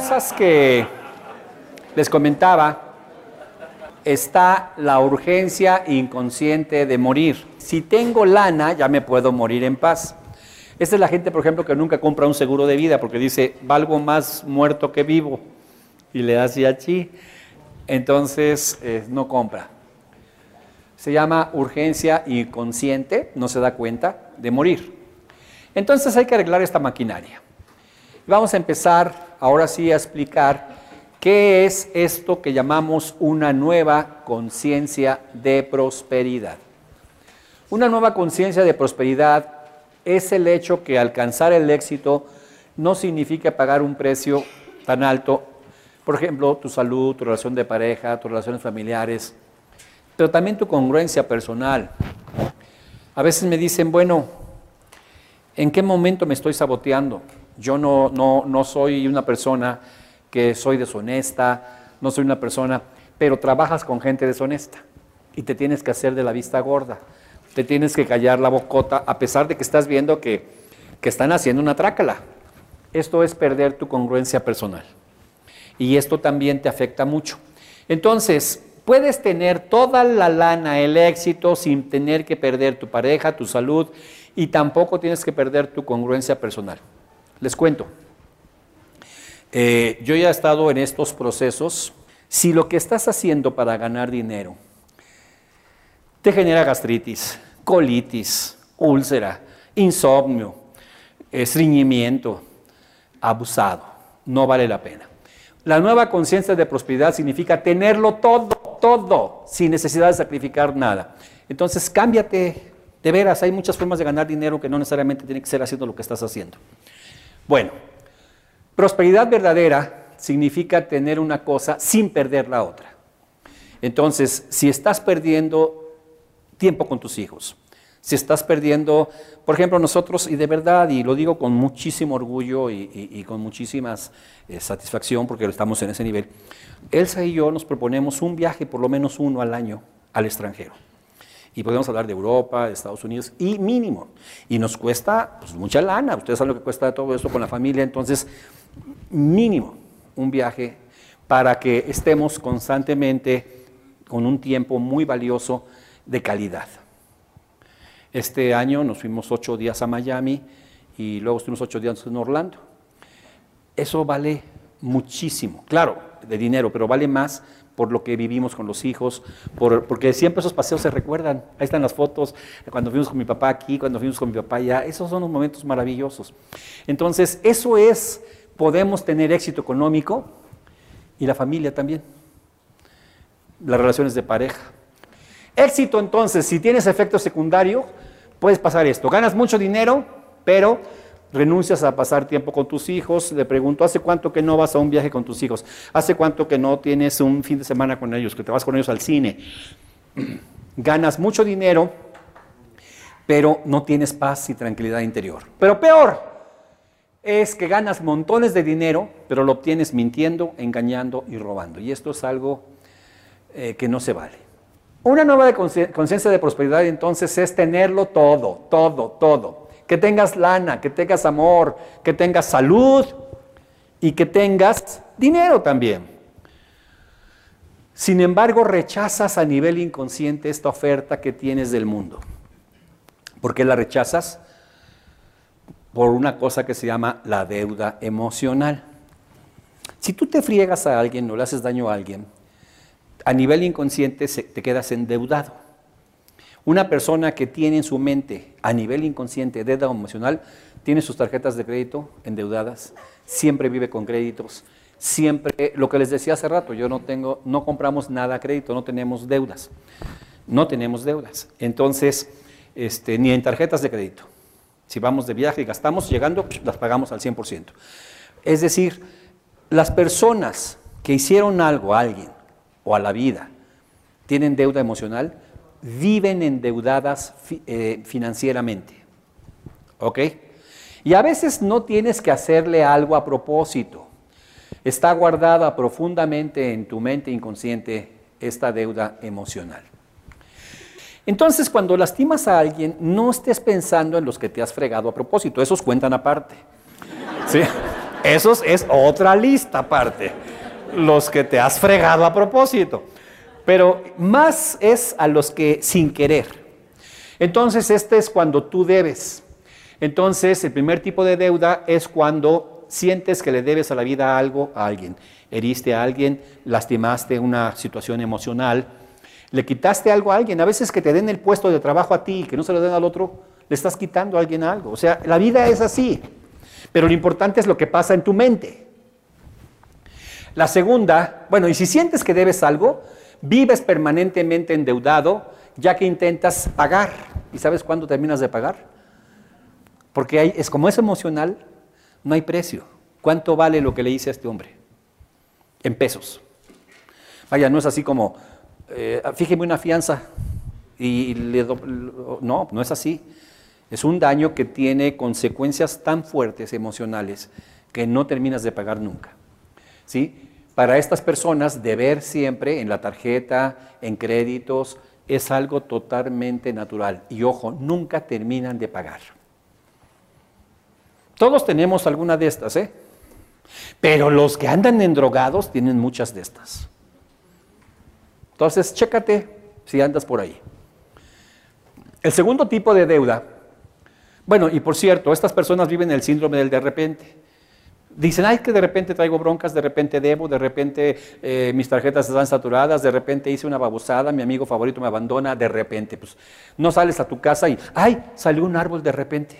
cosas que les comentaba, está la urgencia inconsciente de morir. Si tengo lana, ya me puedo morir en paz. Esta es la gente, por ejemplo, que nunca compra un seguro de vida porque dice, valgo más muerto que vivo. Y le hace así, entonces no compra. Se llama urgencia inconsciente, no se da cuenta de morir. Entonces hay que arreglar esta maquinaria. Vamos a empezar ahora sí a explicar qué es esto que llamamos una nueva conciencia de prosperidad. Una nueva conciencia de prosperidad es el hecho que alcanzar el éxito no significa pagar un precio tan alto, por ejemplo, tu salud, tu relación de pareja, tus relaciones familiares, pero también tu congruencia personal. A veces me dicen, bueno, ¿en qué momento me estoy saboteando? Yo no soy una persona que soy deshonesta, no soy una persona, pero trabajas con gente deshonesta y te tienes que hacer de la vista gorda, te tienes que callar la bocota a pesar de que estás viendo que están haciendo una trácala. Esto es perder tu congruencia personal y esto también te afecta mucho. Entonces, puedes tener toda la lana, el éxito, sin tener que perder tu pareja, tu salud, y tampoco tienes que perder tu congruencia personal. Les cuento. Yo ya he estado en estos procesos. Si lo que estás haciendo para ganar dinero te genera gastritis, colitis, úlcera, insomnio, estreñimiento, abusado, no vale la pena. La nueva conciencia de prosperidad significa tenerlo todo, sin necesidad de sacrificar nada. Entonces, cámbiate, de veras, hay muchas formas de ganar dinero que no necesariamente tiene que ser haciendo lo que estás haciendo. Bueno, prosperidad verdadera significa tener una cosa sin perder la otra. Entonces, si estás perdiendo tiempo con tus hijos, si estás perdiendo, por ejemplo, nosotros, y de verdad, y lo digo con muchísimo orgullo y con muchísima satisfacción, porque estamos en ese nivel, Elsa y yo nos proponemos un viaje, por lo menos uno al año, al extranjero. Y podemos hablar de Europa, de Estados Unidos, y mínimo. Y nos cuesta pues, mucha lana, ustedes saben lo que cuesta todo esto con la familia, entonces mínimo un viaje para que estemos constantemente con un tiempo muy valioso de calidad. Este año nos fuimos 8 días a Miami y luego estuvimos 8 días en Orlando. Eso vale muchísimo, claro, de dinero, pero vale más por lo que vivimos con los hijos, porque siempre esos paseos se recuerdan. Ahí están las fotos, cuando fuimos con mi papá aquí, cuando fuimos con mi papá allá, esos son los momentos maravillosos. Entonces, eso es, podemos tener éxito económico y la familia también, las relaciones de pareja. Éxito, entonces, si tienes efecto secundario, puedes pasar esto. Ganas mucho dinero, pero renuncias a pasar tiempo con tus hijos. Le pregunto, ¿hace cuánto que no vas a un viaje con tus hijos? ¿Hace cuánto que no tienes un fin de semana con ellos, que te vas con ellos al cine? Ganas mucho dinero, pero no tienes paz y tranquilidad interior. Pero peor es que ganas montones de dinero, pero lo obtienes mintiendo, engañando y robando. Y esto es algo que no se vale. Una nueva conciencia de prosperidad, entonces, es tenerlo todo. Que tengas lana, que tengas amor, que tengas salud y que tengas dinero también. Sin embargo, rechazas a nivel inconsciente esta oferta que tienes del mundo. ¿Por qué la rechazas? Por una cosa que se llama la deuda emocional. Si tú te friegas a alguien o le haces daño a alguien, a nivel inconsciente te quedas endeudado. Una persona que tiene en su mente a nivel inconsciente deuda emocional, tiene sus tarjetas de crédito endeudadas, siempre vive con créditos, siempre, lo que les decía hace rato, no compramos nada a crédito, no tenemos deudas. Entonces, ni en tarjetas de crédito. Si vamos de viaje y gastamos, llegando, las pagamos al 100%. Es decir, las personas que hicieron algo a alguien, o a la vida, tienen deuda emocional, viven endeudadas financieramente. ¿Ok? Y a veces no tienes que hacerle algo a propósito. Está guardada profundamente en tu mente inconsciente esta deuda emocional. Entonces, cuando lastimas a alguien, no estés pensando en los que te has fregado a propósito. Esos cuentan aparte. ¿Sí? Esos es otra lista aparte. Los que te has fregado a propósito. Pero más es a los que sin querer. Entonces, este es cuando tú debes. Entonces, el primer tipo de deuda es cuando sientes que le debes a la vida algo a alguien. Heriste a alguien, lastimaste una situación emocional, le quitaste algo a alguien. A veces que te den el puesto de trabajo a ti y que no se lo den al otro, le estás quitando a alguien algo. O sea, la vida es así. Pero lo importante es lo que pasa en tu mente. La segunda, bueno, y si sientes que debes algo, vives permanentemente endeudado, ya que intentas pagar. ¿Y sabes cuándo terminas de pagar? Porque es como es emocional, no hay precio. ¿Cuánto vale lo que le hice a este hombre? En pesos. Vaya, no es así como, fíjeme una fianza y no, no es así. Es un daño que tiene consecuencias tan fuertes emocionales que no terminas de pagar nunca. ¿Sí? Para estas personas, deber siempre en la tarjeta, en créditos, es algo totalmente natural. Y ojo, nunca terminan de pagar. Todos tenemos alguna de estas, ¿eh? Pero los que andan endrogados tienen muchas de estas. Entonces, chécate si andas por ahí. El segundo tipo de deuda, bueno, y por cierto, estas personas viven el síndrome del de repente. Dicen, ay, que de repente traigo broncas, de repente debo, de repente mis tarjetas están saturadas, de repente hice una babosada, mi amigo favorito me abandona, de repente. Pues no sales a tu casa y, ay, salió un árbol de repente.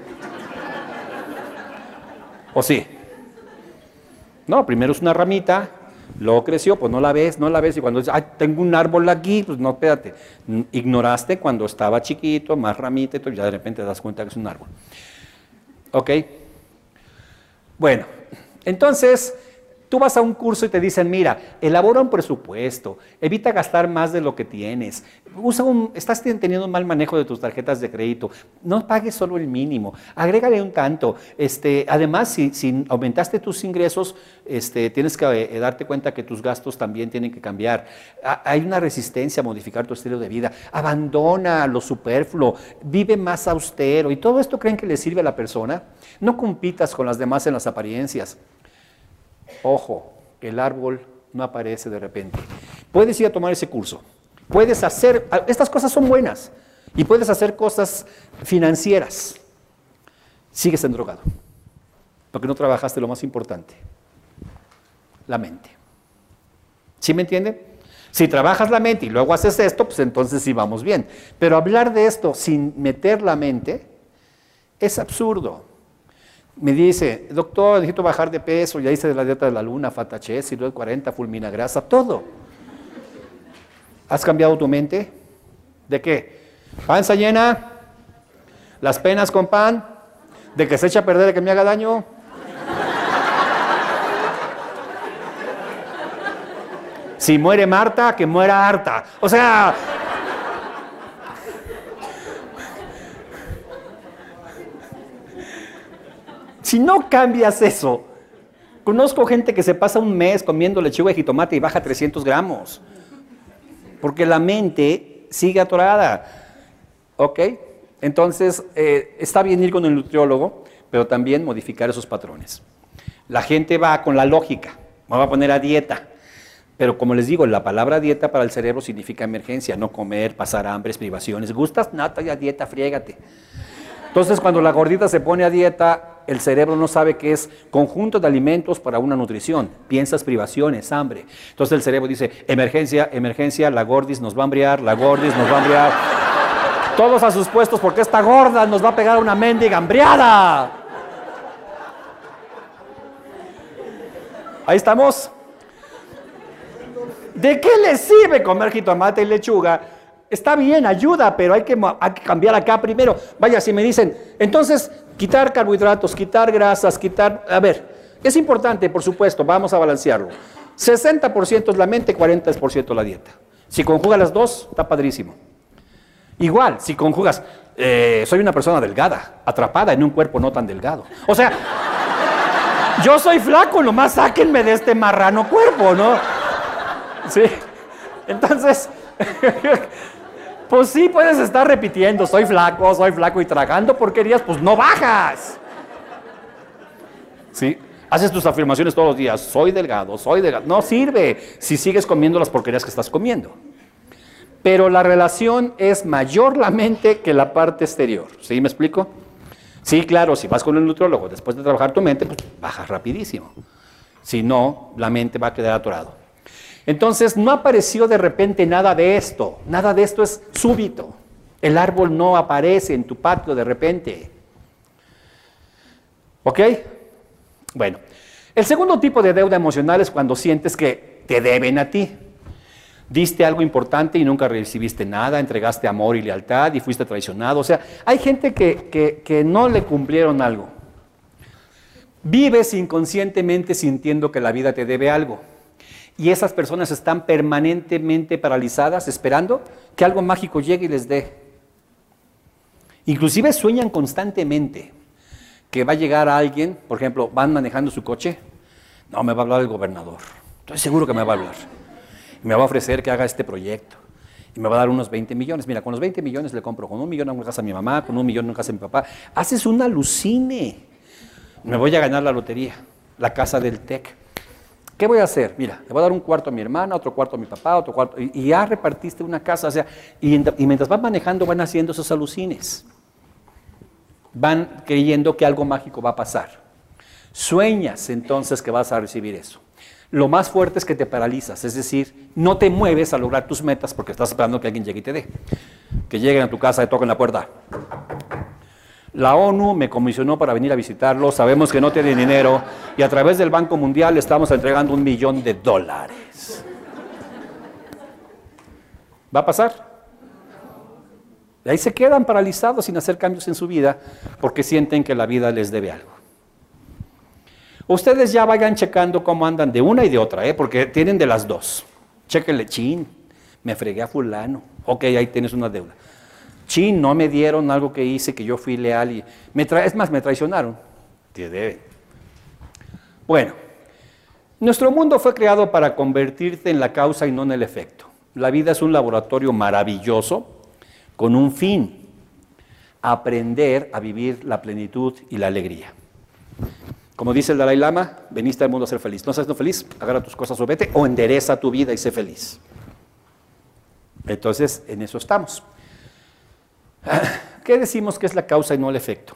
¿O sí? No, primero es una ramita, luego creció, pues no la ves, y cuando dices, ay, tengo un árbol aquí, pues no, espérate. Ignoraste cuando estaba chiquito, más ramita, y ya de repente te das cuenta que es un árbol. ¿Ok? Bueno, entonces, tú vas a un curso y te dicen, mira, elabora un presupuesto, evita gastar más de lo que tienes, estás teniendo un mal manejo de tus tarjetas de crédito, no pagues solo el mínimo, agrégale un tanto. Además, si aumentaste tus ingresos, tienes que darte cuenta que tus gastos también tienen que cambiar. Hay una resistencia a modificar tu estilo de vida. Abandona lo superfluo, vive más austero. ¿Y todo esto creen que le sirve a la persona? No compitas con las demás en las apariencias. Ojo, el árbol no aparece de repente. Puedes ir a tomar ese curso. Puedes hacer, estas cosas son buenas, y puedes hacer cosas financieras. Sigues endrogado, porque no trabajaste lo más importante, la mente. ¿Sí me entienden? Si trabajas la mente y luego haces esto, pues entonces sí vamos bien. Pero hablar de esto sin meter la mente es absurdo. Me dice, doctor, necesito bajar de peso, ya hice de la dieta de la luna, Fatachés, Ciruel 40, fulminagrasa, todo. ¿Has cambiado tu mente? ¿De qué? ¿Panza llena? ¿Las penas con pan? ¿De que se echa a perder de que me haga daño? Si muere Marta, que muera harta. O sea... Si no cambias eso, conozco gente que se pasa un mes comiendo lechuga y jitomate y baja 300 gramos. Porque la mente sigue atorada. ¿Ok? Entonces, está bien ir con el nutriólogo, pero también modificar esos patrones. La gente va con la lógica, me va a poner a dieta. Pero como les digo, la palabra dieta para el cerebro significa emergencia, no comer, pasar hambres, privaciones. ¿Gustas? Nata, ya dieta, friégate. Entonces, cuando la gordita se pone a dieta, el cerebro no sabe qué es conjunto de alimentos para una nutrición. Piensas privaciones, hambre. Entonces el cerebro dice, emergencia, emergencia, la gordis nos va a hambriar, la gordis nos va a hambriar. Todos a sus puestos porque esta gorda nos va a pegar una mendiga hambriada. Ahí estamos. ¿De qué le sirve comer jitomate y lechuga? Está bien, ayuda, pero hay que cambiar acá primero. Vaya, si me dicen, entonces, quitar carbohidratos, quitar grasas, quitar... A ver, es importante, por supuesto, vamos a balancearlo. 60% es la mente, 40% la dieta. Si conjugas las dos, está padrísimo. Igual, si conjugas, soy una persona delgada, atrapada en un cuerpo no tan delgado. O sea, yo soy flaco, nomás sáquenme de este marrano cuerpo, ¿no? Sí, entonces... Pues sí, puedes estar repitiendo, soy flaco y tragando porquerías, pues no bajas. ¿Sí? Haces tus afirmaciones todos los días, soy delgado, soy delgado. No sirve si sigues comiendo las porquerías que estás comiendo. Pero la relación es mayor la mente que la parte exterior. ¿Sí me explico? Sí, claro, si vas con el nutriólogo después de trabajar tu mente, pues bajas rapidísimo. Si no, la mente va a quedar atorado. Entonces, no apareció de repente nada de esto. Nada de esto es súbito. El árbol no aparece en tu patio de repente. ¿Ok? Bueno, el segundo tipo de deuda emocional es cuando sientes que te deben a ti. Diste algo importante y nunca recibiste nada, entregaste amor y lealtad y fuiste traicionado. O sea, hay gente que no le cumplieron algo. Vives inconscientemente sintiendo que la vida te debe algo. Y esas personas están permanentemente paralizadas esperando que algo mágico llegue y les dé. Inclusive sueñan constantemente que va a llegar alguien, por ejemplo, van manejando su coche, no, me va a hablar el gobernador, estoy seguro que me va a hablar, y me va a ofrecer que haga este proyecto, y me va a dar unos 20 millones, mira, con los 20 millones le compro, con 1 millón una casa a mi mamá, con 1 millón una casa a mi papá, haces un alucine, me voy a ganar la lotería, la casa del TEC. ¿Qué voy a hacer? Mira, le voy a dar un cuarto a mi hermana, otro cuarto a mi papá, otro cuarto, y ya repartiste una casa, o sea, y mientras van manejando van haciendo esos alucines. Van creyendo que algo mágico va a pasar. Sueñas entonces que vas a recibir eso. Lo más fuerte es que te paralizas, es decir, no te mueves a lograr tus metas porque estás esperando que alguien llegue y te dé. Que lleguen a tu casa y toquen la puerta. La ONU me comisionó para venir a visitarlo, sabemos que no tiene dinero y a través del Banco Mundial le estamos entregando $1 millón. ¿Va a pasar? Y ahí se quedan paralizados sin hacer cambios en su vida porque sienten que la vida les debe algo. Ustedes ya vayan checando cómo andan de una y de otra, porque tienen de las dos. Chéquenle, chin, me fregué a fulano. Ok, ahí tienes una deuda. Chin, no me dieron algo que hice, que yo fui leal y es más, me traicionaron. Te deben. Bueno, nuestro mundo fue creado para convertirte en la causa y no en el efecto. La vida es un laboratorio maravilloso con un fin, aprender a vivir la plenitud y la alegría. Como dice el Dalai Lama, veniste al mundo a ser feliz. ¿No estás feliz? Agarra tus cosas o vete, o endereza tu vida y sé feliz. Entonces, en eso estamos. ¿Qué decimos que es la causa y no el efecto?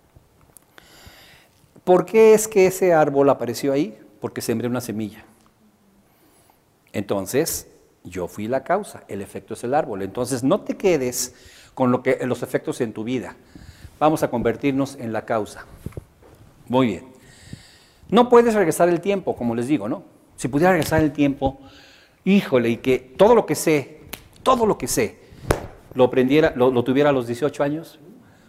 ¿Por qué es que ese árbol apareció ahí? Porque sembré una semilla. Entonces, yo fui la causa, el efecto es el árbol. Entonces, no te quedes con los efectos en tu vida. Vamos a convertirnos en la causa. Muy bien. No puedes regresar el tiempo, como les digo, ¿no? Si pudiera regresar el tiempo, híjole, y que todo lo que sé, lo aprendiera, lo tuviera a los 18 años,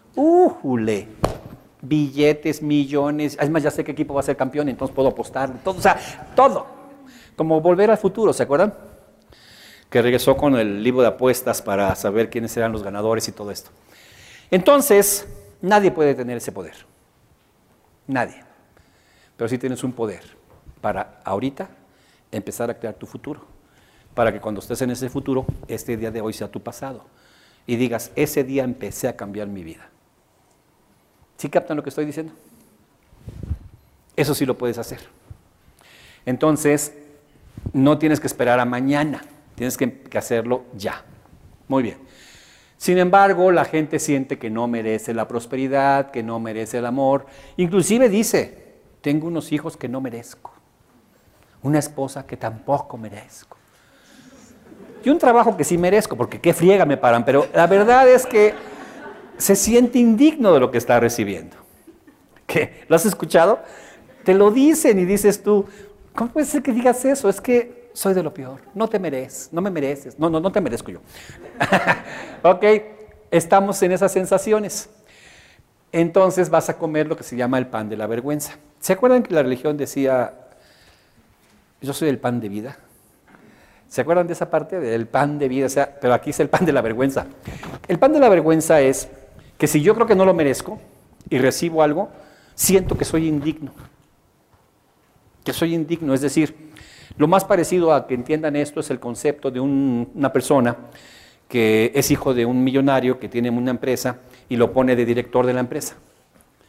billetes, millones, es más, ya sé qué equipo va a ser campeón, entonces puedo apostar, todo, o sea, todo. Como Volver al Futuro, ¿se acuerdan? Que regresó con el libro de apuestas para saber quiénes eran los ganadores y todo esto. Entonces, nadie puede tener ese poder. Nadie. Pero sí tienes un poder para ahorita empezar a crear tu futuro. Para que cuando estés en ese futuro, este día de hoy sea tu pasado. Y digas, ese día empecé a cambiar mi vida. ¿Sí captan lo que estoy diciendo? Eso sí lo puedes hacer. Entonces, no tienes que esperar a mañana. Tienes que hacerlo ya. Muy bien. Sin embargo, la gente siente que no merece la prosperidad, que no merece el amor. Inclusive dice, tengo unos hijos que no merezco. Una esposa que tampoco merezco. Y un trabajo que sí merezco, porque qué friega me paran. Pero la verdad es que se siente indigno de lo que está recibiendo. ¿Qué? ¿Lo has escuchado? Te lo dicen y dices tú, ¿cómo puede ser que digas eso? Es que soy de lo peor, no te mereces, no me mereces, no te merezco yo. Ok, estamos en esas sensaciones. Entonces vas a comer lo que se llama el pan de la vergüenza. ¿Se acuerdan que la religión decía, yo soy el pan de vida? ¿Se acuerdan de esa parte del pan de vida? O sea, pero aquí es el pan de la vergüenza. El pan de la vergüenza es que si yo creo que no lo merezco y recibo algo, siento que soy indigno. Que soy indigno, es decir, lo más parecido a que entiendan esto es el concepto de una persona que es hijo de un millonario que tiene una empresa y lo pone de director de la empresa.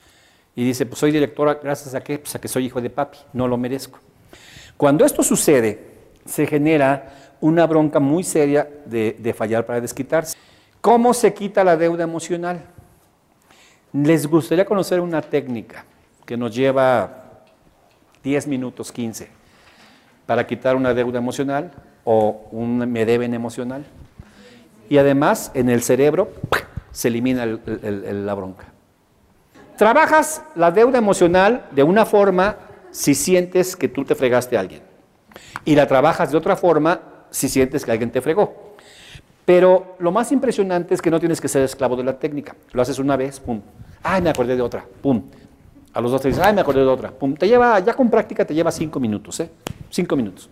Y dice, pues soy directora, ¿gracias a qué? Pues a que soy hijo de papi, no lo merezco. Cuando esto sucede, se genera una bronca muy seria de fallar para desquitarse. ¿Cómo se quita la deuda emocional? Les gustaría conocer una técnica que nos lleva 10 minutos, 15, para quitar una deuda emocional o un me deben emocional. Y además, en el cerebro se elimina la bronca. Trabajas la deuda emocional de una forma si sientes que tú te fregaste a alguien. Y la trabajas de otra forma si sientes que alguien te fregó. Pero lo más impresionante es que no tienes que ser esclavo de la técnica. Lo haces una vez, pum. Ay, me acordé de otra, pum. A los 2 te dices, ay, me acordé de otra, pum. Te lleva, ya con práctica te lleva 5 minutos, 5 minutos.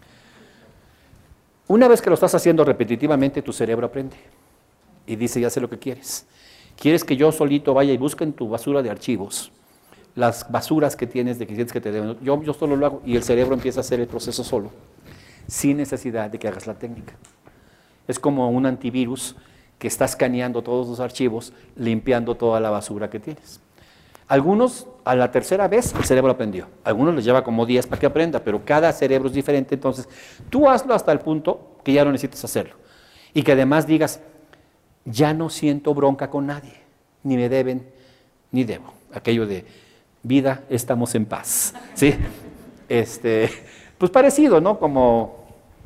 Una vez que lo estás haciendo repetitivamente, tu cerebro aprende. Y dice, ya sé lo que quieres. ¿Quieres que yo solito vaya y busque en tu basura de archivos las basuras que tienes de que sientes que te deben? Yo solo lo hago y el cerebro empieza a hacer el proceso solo, sin necesidad de que hagas la técnica. Es como un antivirus que está escaneando todos los archivos, limpiando toda la basura que tienes. Algunos, a la tercera vez, el cerebro aprendió. A algunos les lleva como 10 para que aprenda, pero cada cerebro es diferente. Entonces, tú hazlo hasta el punto que ya no necesites hacerlo. Y que además digas, ya no siento bronca con nadie, ni me deben, ni debo. Aquello de, vida, estamos en paz. ¿Sí? Pues parecido, ¿no? Como,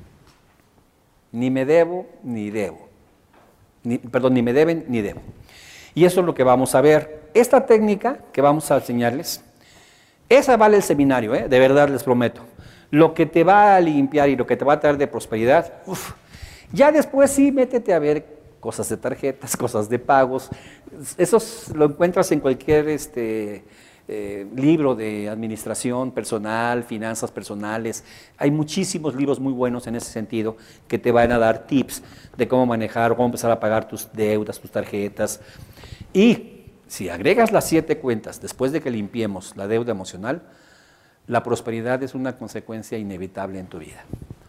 ni me debo, ni debo. Ni me deben, ni debo. Y eso es lo que vamos a ver. Esta técnica que vamos a enseñarles, esa vale el seminario, de verdad les prometo. Lo que te va a limpiar y lo que te va a traer de prosperidad, ya después sí métete a ver cosas de tarjetas, cosas de pagos. Eso lo encuentras en cualquier libro de administración personal, finanzas personales. Hay muchísimos libros muy buenos en ese sentido que te van a dar tips de cómo manejar, cómo empezar a pagar tus deudas, tus tarjetas. Y si agregas las 7 cuentas después de que limpiemos la deuda emocional, la prosperidad es una consecuencia inevitable en tu vida.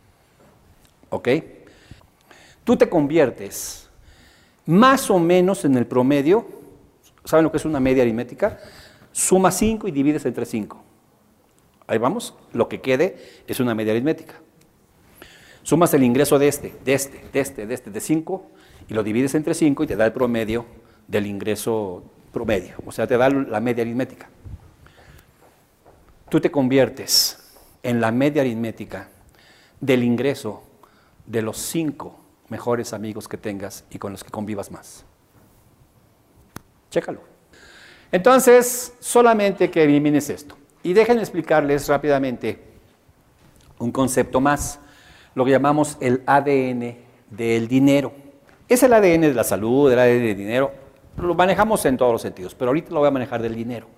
¿Ok? Tú te conviertes más o menos en el promedio. ¿Saben lo que es una media aritmética? Suma 5 y divides entre 5. Ahí vamos, lo que quede es una media aritmética. Sumas el ingreso de 5 y lo divides entre 5 y te da el promedio del ingreso promedio, o sea, te da la media aritmética. Tú te conviertes en la media aritmética del ingreso de los 5 mejores amigos que tengas y con los que convivas más. Chécalo. Entonces, solamente que elimines esto. Y déjenme explicarles rápidamente un concepto más, lo que llamamos el ADN del dinero. Es el ADN de la salud, el ADN del dinero, lo manejamos en todos los sentidos, pero ahorita lo voy a manejar del dinero.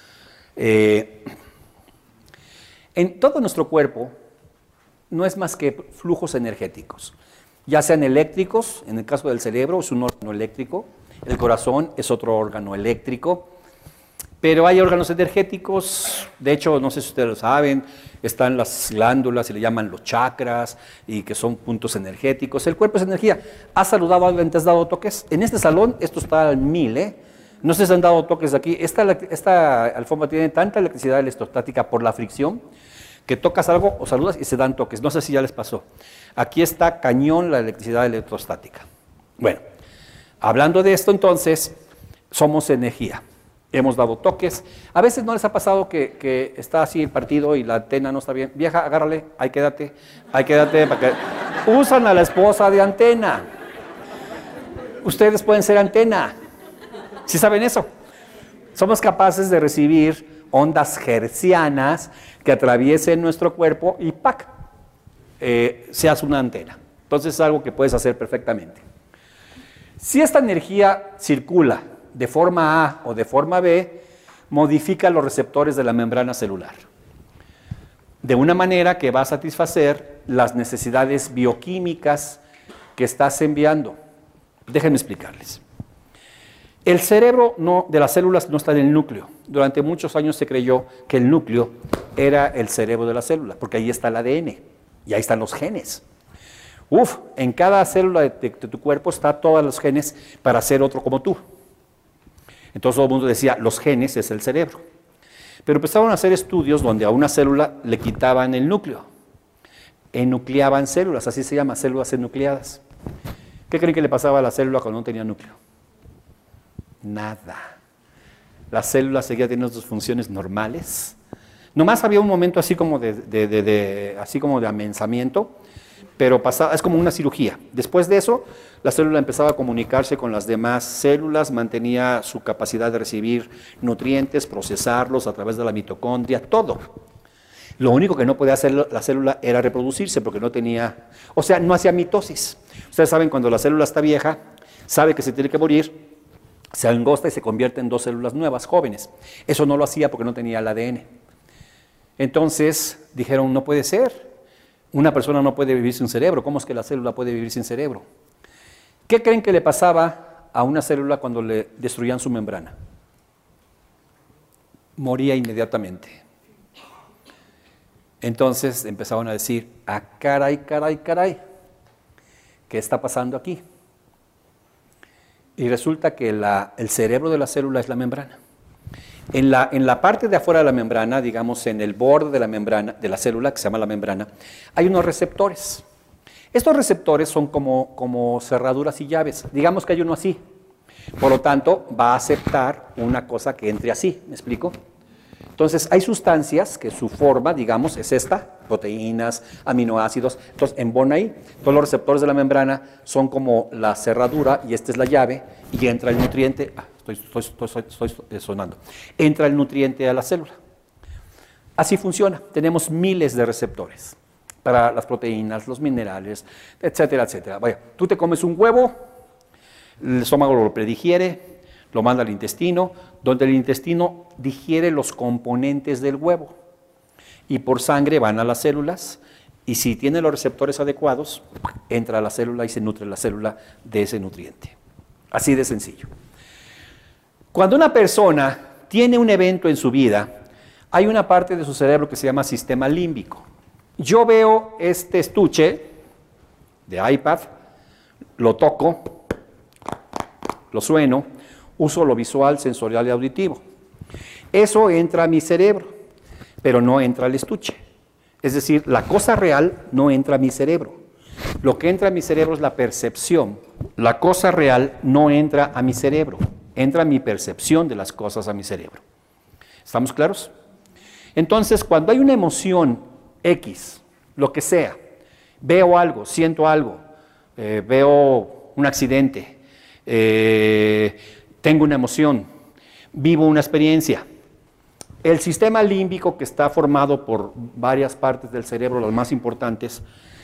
En todo nuestro cuerpo no es más que flujos energéticos, ya sean eléctricos, en el caso del cerebro es un órgano eléctrico, el corazón es otro órgano eléctrico, pero hay órganos energéticos, de hecho, no sé si ustedes lo saben, están las glándulas, se le llaman los chakras, y que son puntos energéticos. El cuerpo es energía. ¿Has saludado a alguien? ¿Te has dado toques? En este salón, esto está al 1000, No sé si han dado toques aquí. Esta alfombra tiene tanta electricidad electrostática por la fricción, que tocas algo o saludas y se dan toques. No sé si ya les pasó. Aquí está cañón la electricidad electrostática. Bueno, hablando de esto entonces, somos energía. Hemos dado toques. A veces no les ha pasado que está así el partido y la antena no está bien. Vieja, agárrale, ahí quédate, para que... Usan a la esposa de antena. Ustedes pueden ser antena. ¿Sí saben eso? Somos capaces de recibir ondas hertzianas que atraviesen nuestro cuerpo y ¡pac! Se hace una antena. Entonces es algo que puedes hacer perfectamente. Si esta energía circula de forma A o de forma B, modifica los receptores de la membrana celular, de una manera que va a satisfacer las necesidades bioquímicas que estás enviando. Déjenme explicarles. El cerebro de las células no está en el núcleo. Durante muchos años se creyó que el núcleo era el cerebro de la célula, porque ahí está el ADN y ahí están los genes. En cada célula de tu cuerpo están todos los genes para ser otro como tú. Entonces todo el mundo decía, los genes es el cerebro. Pero empezaron a hacer estudios donde a una célula le quitaban el núcleo. Enucleaban células, así se llama, células enucleadas. ¿Qué creen que le pasaba a la célula cuando no tenía núcleo? Nada. La célula seguía teniendo sus funciones normales. Nomás había un momento así como de amensamiento, pero pasaba, es como una cirugía. Después de eso, la célula empezaba a comunicarse con las demás células, mantenía su capacidad de recibir nutrientes, procesarlos a través de la mitocondria, todo. Lo único que no podía hacer la célula era reproducirse, porque no tenía, o sea, no hacía mitosis. Ustedes saben, cuando la célula está vieja, sabe que se tiene que morir, se angosta y se convierte en 2 células nuevas, jóvenes. Eso no lo hacía porque no tenía el ADN. Entonces dijeron, no puede ser. Una persona no puede vivir sin cerebro. ¿Cómo es que la célula puede vivir sin cerebro? ¿Qué creen que le pasaba a una célula cuando le destruían su membrana? Moría inmediatamente. Entonces empezaron a decir, caray, ¿qué está pasando aquí? Y resulta que el cerebro de la célula es la membrana. En la parte de afuera de la membrana, digamos en el borde de la membrana, de la célula, que se llama la membrana, hay unos receptores. Estos receptores son como cerraduras y llaves. Digamos que hay uno así. Por lo tanto, va a aceptar una cosa que entre así. ¿Me explico? Entonces, hay sustancias que su forma, digamos, es esta, proteínas, aminoácidos, entonces embona ahí. Todos los receptores de la membrana son como la cerradura y esta es la llave y entra el nutriente, estoy sonando, entra el nutriente a la célula. Así funciona, tenemos miles de receptores para las proteínas, los minerales, etcétera, etcétera. Vaya, tú te comes un huevo, el estómago lo predigiere, lo manda al intestino, donde el intestino digiere los componentes del huevo y por sangre van a las células y si tiene los receptores adecuados, entra a la célula y se nutre la célula de ese nutriente. Así de sencillo. Cuando una persona tiene un evento en su vida, hay una parte de su cerebro que se llama sistema límbico. Yo veo este estuche de iPad, lo toco, lo sueno, uso lo visual, sensorial y auditivo. Eso entra a mi cerebro, pero no entra al estuche. Es decir, la cosa real no entra a mi cerebro. Lo que entra a mi cerebro es la percepción. La cosa real no entra a mi cerebro. Entra mi percepción de las cosas a mi cerebro. ¿Estamos claros? Entonces, cuando hay una emoción X, lo que sea, veo algo, siento algo, veo un accidente, tengo una emoción, vivo una experiencia. El sistema límbico, que está formado por varias partes del cerebro, las más importantes,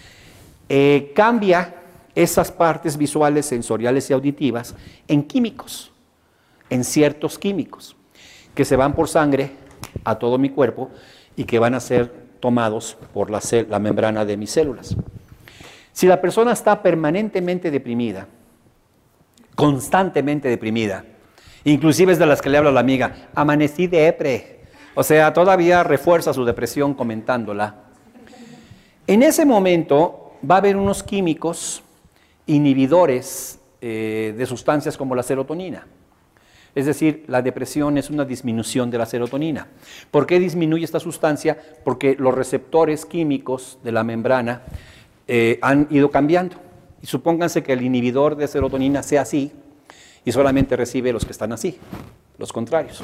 cambia esas partes visuales, sensoriales y auditivas en químicos, en ciertos químicos, que se van por sangre a todo mi cuerpo y que van a ser tomados por la membrana de mis células. Si la persona está permanentemente deprimida, constantemente deprimida, inclusive es de las que le habla a la amiga, amanecí depre, o sea, todavía refuerza su depresión comentándola. En ese momento va a haber unos químicos inhibidores de sustancias como la serotonina. Es decir, la depresión es una disminución de la serotonina. ¿Por qué disminuye esta sustancia? Porque los receptores químicos de la membrana han ido cambiando. Y supónganse que el inhibidor de serotonina sea así y solamente recibe los que están así, los contrarios.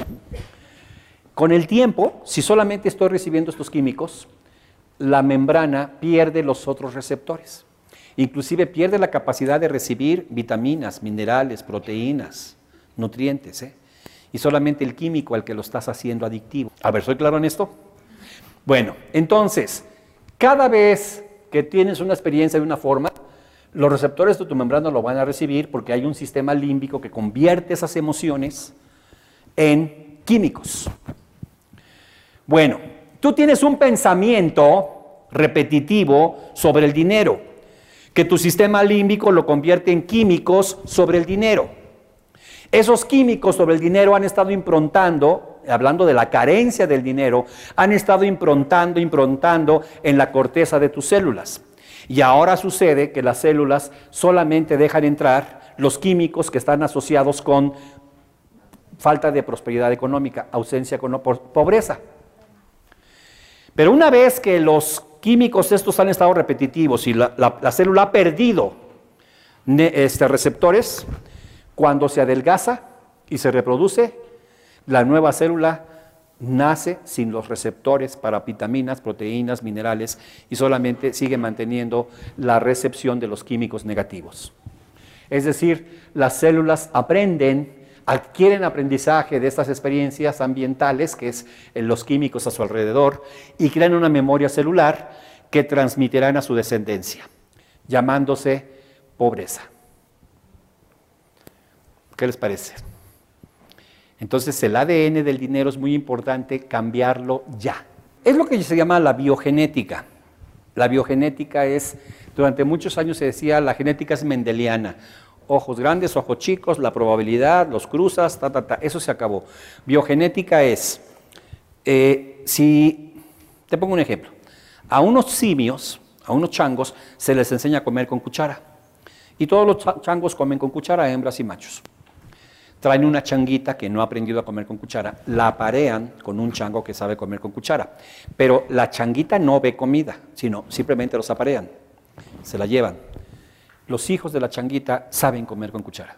Con el tiempo, si solamente estoy recibiendo estos químicos, la membrana pierde los otros receptores. Inclusive pierde la capacidad de recibir vitaminas, minerales, proteínas, nutrientes, y solamente el químico al que lo estás haciendo adictivo. A ver, ¿soy claro en esto? Bueno, entonces, cada vez que tienes una experiencia de una forma, los receptores de tu membrana lo van a recibir porque hay un sistema límbico que convierte esas emociones en químicos. Bueno, tú tienes un pensamiento repetitivo sobre el dinero, que tu sistema límbico lo convierte en químicos sobre el dinero. Esos químicos sobre el dinero han estado improntando, hablando de la carencia del dinero, han estado improntando en la corteza de tus células. Y ahora sucede que las células solamente dejan entrar los químicos que están asociados con falta de prosperidad económica, ausencia de pobreza. Pero una vez que los químicos estos han estado repetitivos y la célula ha perdido receptores, cuando se adelgaza y se reproduce, la nueva célula nace sin los receptores para vitaminas, proteínas, minerales y solamente sigue manteniendo la recepción de los químicos negativos. Es decir, las células adquieren aprendizaje de estas experiencias ambientales, que es los químicos a su alrededor, y crean una memoria celular que transmitirán a su descendencia, llamándose pobreza. ¿Qué les parece? Entonces el ADN del dinero es muy importante cambiarlo ya. Es lo que se llama la biogenética. La biogenética es, durante muchos años se decía, la genética es mendeliana. Ojos grandes, ojos chicos, la probabilidad, los cruzas, eso se acabó. Biogenética es, si te pongo un ejemplo, a unos simios, a unos changos, se les enseña a comer con cuchara. Y todos los changos comen con cuchara, hembras y machos. Traen una changuita que no ha aprendido a comer con cuchara, la aparean con un chango que sabe comer con cuchara. Pero la changuita no ve comida, sino simplemente los aparean, se la llevan. Los hijos de la changuita saben comer con cuchara.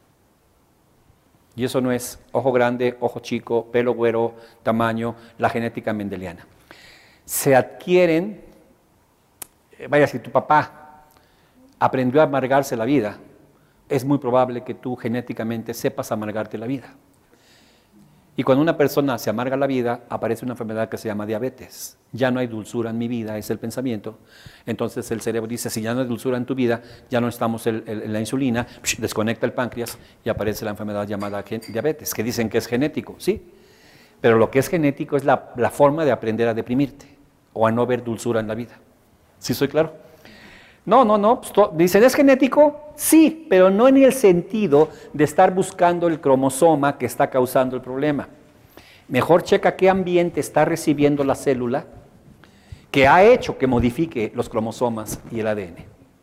Y eso no es ojo grande, ojo chico, pelo güero, tamaño, la genética mendeliana. Se adquieren, si tu papá aprendió a amargarse la vida, es muy probable que tú genéticamente sepas amargarte la vida. Y cuando una persona se amarga la vida, aparece una enfermedad que se llama diabetes. Ya no hay dulzura en mi vida, es el pensamiento. Entonces el cerebro dice, si ya no hay dulzura en tu vida, ya no estamos en la insulina, desconecta el páncreas y aparece la enfermedad llamada diabetes, que dicen que es genético, sí. Pero lo que es genético es la forma de aprender a deprimirte o a no ver dulzura en la vida. ¿Sí soy claro? No, dicen, ¿es genético? Sí, pero no en el sentido de estar buscando el cromosoma que está causando el problema. Mejor checa qué ambiente está recibiendo la célula que ha hecho que modifique los cromosomas y el ADN.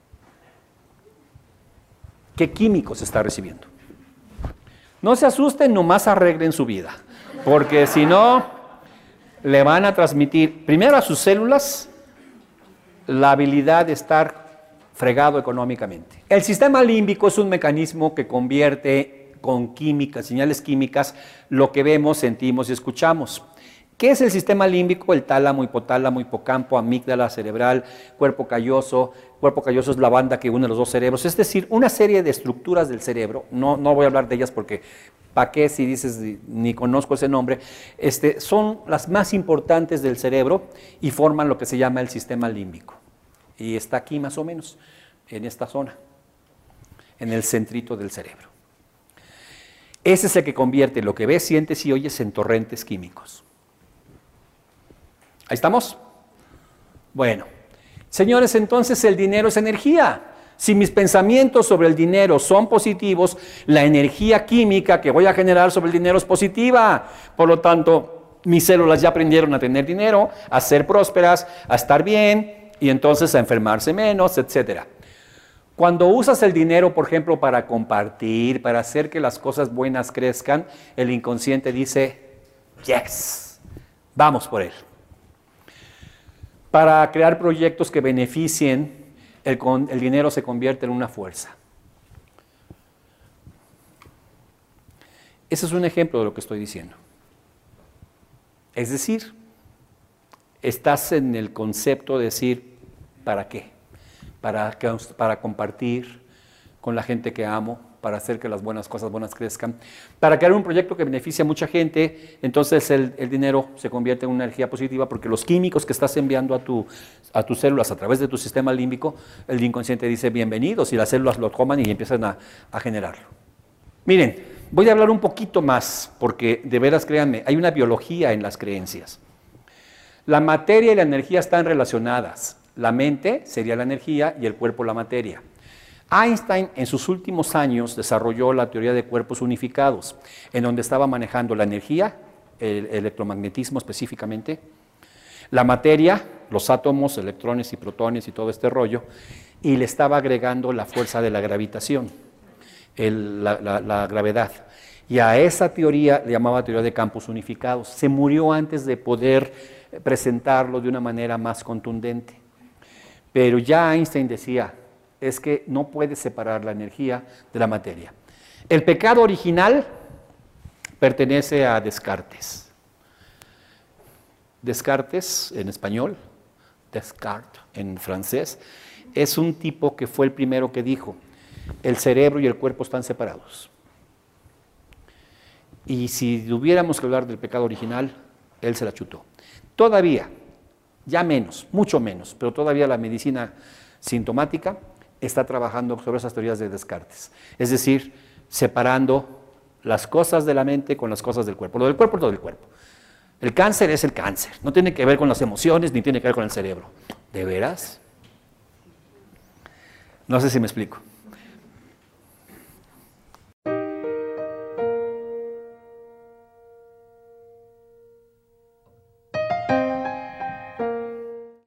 ¿Qué químicos está recibiendo? No se asusten, nomás arreglen su vida, porque si no, le van a transmitir primero a sus células la habilidad de estar fregado económicamente. El sistema límbico es un mecanismo que convierte con químicas, señales químicas, lo que vemos, sentimos y escuchamos. ¿Qué es el sistema límbico? El tálamo, hipotálamo, hipocampo, amígdala cerebral, cuerpo calloso. Cuerpo calloso es la banda que une los dos cerebros, es decir, una serie de estructuras del cerebro. No voy a hablar de ellas porque, ¿para qué si dices ni conozco ese nombre? Son las más importantes del cerebro y forman lo que se llama el sistema límbico. Y está aquí más o menos, en esta zona, en el centrito del cerebro. Ese es el que convierte lo que ves, sientes y oyes en torrentes químicos. ¿Ahí estamos? Bueno, señores, entonces el dinero es energía. Si mis pensamientos sobre el dinero son positivos, la energía química que voy a generar sobre el dinero es positiva. Por lo tanto, mis células ya aprendieron a tener dinero, a ser prósperas, a estar bien, y entonces a enfermarse menos, etcétera. Cuando usas el dinero, por ejemplo, para compartir, para hacer que las cosas buenas crezcan, el inconsciente dice, yes, vamos por él. Para crear proyectos que beneficien, el dinero se convierte en una fuerza. Ese es un ejemplo de lo que estoy diciendo. Es decir, estás en el concepto de decir, ¿para qué? Para compartir con la gente que amo, para hacer que las buenas cosas buenas crezcan, para crear un proyecto que beneficie a mucha gente. Entonces el dinero se convierte en una energía positiva porque los químicos que estás enviando a tus células a través de tu sistema límbico, el inconsciente dice bienvenidos y las células lo toman y empiezan a generarlo. Miren, voy a hablar un poquito más porque de veras créanme, hay una biología en las creencias. La materia y la energía están relacionadas. La mente sería la energía y el cuerpo la materia. Einstein en sus últimos años desarrolló la teoría de cuerpos unificados, en donde estaba manejando la energía, el electromagnetismo específicamente, la materia, los átomos, electrones y protones y todo este rollo, y le estaba agregando la fuerza de la gravitación, la gravedad. Y a esa teoría le llamaba teoría de campos unificados. Se murió antes de poder presentarlo de una manera más contundente. Pero ya Einstein decía, es que no puedes separar la energía de la materia. El pecado original pertenece a Descartes. Descartes, en español, Descartes, en francés, es un tipo que fue el primero que dijo, el cerebro y el cuerpo están separados. Y si tuviéramos que hablar del pecado original, él se la chutó. Todavía, ya menos, mucho menos, pero todavía la medicina sintomática está trabajando sobre esas teorías de Descartes. Es decir, separando las cosas de la mente con las cosas del cuerpo. Lo del cuerpo es lo del cuerpo. El cáncer es el cáncer. No tiene que ver con las emociones ni tiene que ver con el cerebro. ¿De veras? No sé si me explico.